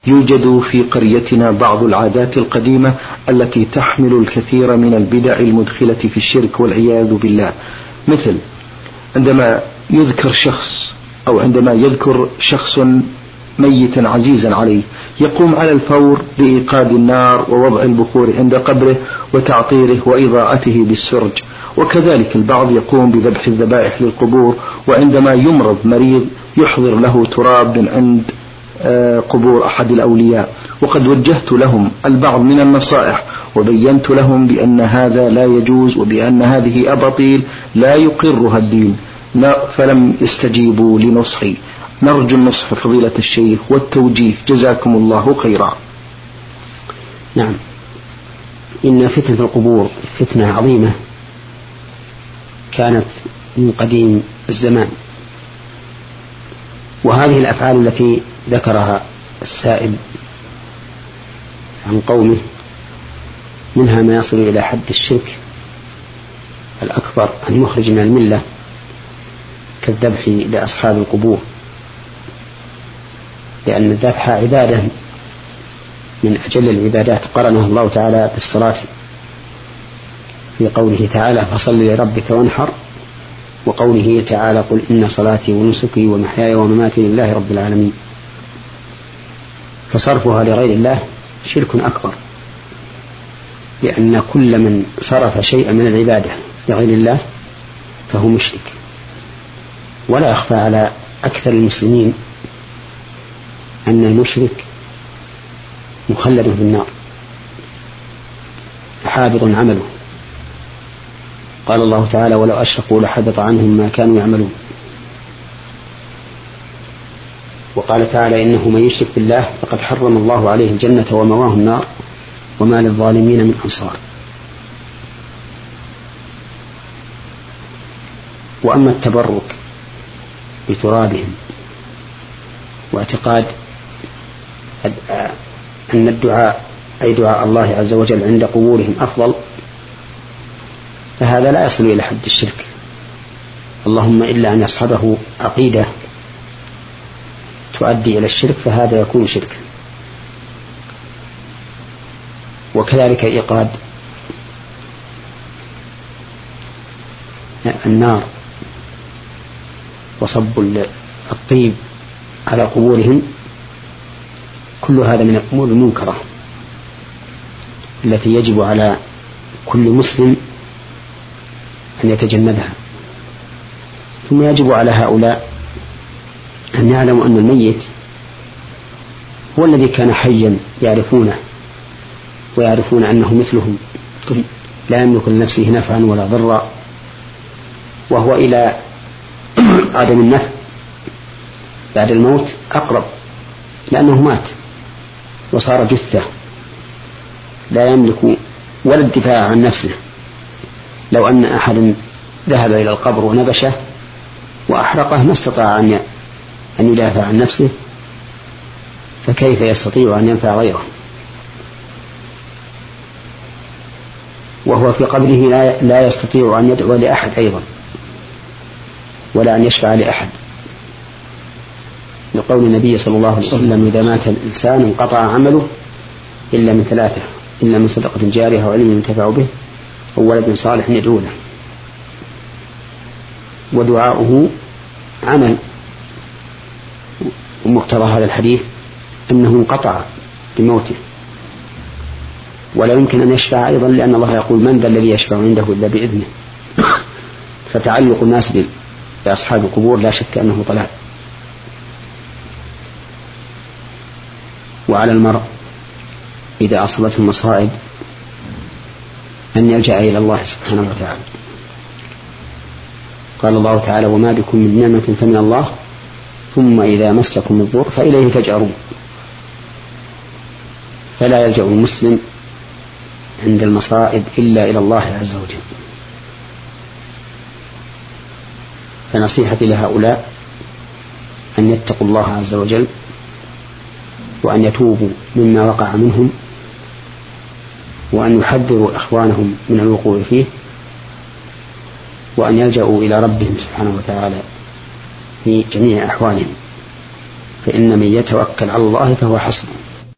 يوجد في قريتنا بعض العادات القديمة التي تحمل الكثير من البدع المدخلة في الشرك والعياذ بالله، مثل عندما يذكر شخص أو عندما يذكر شخص ميتا عزيزا عليه يقوم على الفور بإيقاد النار ووضع البخور عند قبره وتعطيره وإضاءته بالسرج. وكذلك البعض يقوم بذبح الذبائح للقبور، وعندما يمرض مريض يحضر له تراب من عند قبور أحد الأولياء. وقد وجهت لهم البعض من النصائح وبينت لهم بأن هذا لا يجوز وبأن هذه أباطيل لا يقرها الدين، فلم يستجيبوا لنصحي. نرجو النصح فضيلة الشيخ والتوجيه، جزاكم الله خيرا. نعم، إن فتنة القبور فتنة عظيمة كانت من قديم الزمان، وهذه الأفعال التي ذكرها السائل عن قومه منها ما يصل إلى حد الشرك الأكبر المخرج من الملة كالذبح لأصحاب القبور، لأن الذبح عبادة من أجل العبادات قرنها الله تعالى بالصلاة في قوله تعالى فصل لربك وانحر، وقوله تعالى قل إن صلاتي ونسكي ومحياي ومماتي لله رب العالمين. فصرفها لغير الله شرك أكبر، لأن كل من صرف شيئا من العبادة لغير الله فهو مشرك. ولا يخفى على أكثر المسلمين أن المشرك مخلد في النار حابط عمله. قال الله تعالى ولو أشركوا لحبط عنهم ما كانوا يعملون. وقال تعالى إنه من يشرك بالله فقد حرم الله عليه الجنة ومواه النار وما للظالمين من أنصار. وأما التبرك بترابهم واعتقاد أن الدعاء أي دعاء الله عز وجل عند قبورهم أفضل، فهذا لا يصل إلى حد الشرك، اللهم إلا أن يصحبه عقيدة تؤدي إلى الشرك فهذا يكون شركا. وكذلك إيقاد النار وصب الطيب على قبورهم كل هذا من الأمور المنكرة التي يجب على كل مسلم أن يتجنبها. ثم يجب على هؤلاء أن يعلموا أن الميت هو الذي كان حيا يعرفونه ويعرفون أنه مثلهم لا يملك لنفسه نفعا ولا ضرا، وهو إلى عدم النفع بعد الموت أقرب، لأنه مات وصار جثة لا يملك ولا الدفاع عن نفسه. لو أن أحد ذهب إلى القبر ونبشه وأحرقه ما استطاع أن يدافع عن نفسه، فكيف يستطيع أن ينفع غيره؟ وهو في قبره لا يستطيع أن يدعو لأحد أيضا ولا أن يشفع لأحد، لقول النبي صلى الله عليه وسلم إذا مات الإنسان انقطع عمله إلا من ثلاثة: إلا من صدقة جارية وعلم ينتفع به أو ولد صالح يدعو له. ودعاؤه عمل، ومقتضى هذا الحديث أنه انقطع بموته، ولا يمكن أن يشفع أيضا، لأن الله يقول من ذا الذي يشفع عنده إلا بإذنه. فتعلق الناس بأصحاب القبور لا شك أنه ضلال. وعلى المرء إذا أصابته المصائب أن يلجأ إلى الله سبحانه وتعالى. قال الله تعالى وما بكم من نعمة فمن الله ثم إذا مسكم الضر فإليه تجأرون. فلا يلجأ المسلم عند المصائب إلا إلى الله عز وجل. فنصيحتي لهؤلاء أن يتقوا الله عز وجل وأن يتوبوا مما وقع منهم، وأن يحذروا إخوانهم من الوقوع فيه، وأن يلجأوا إلى ربهم سبحانه وتعالى في جميع أحوالهم، فإن من يتوكل على الله فهو حسبه.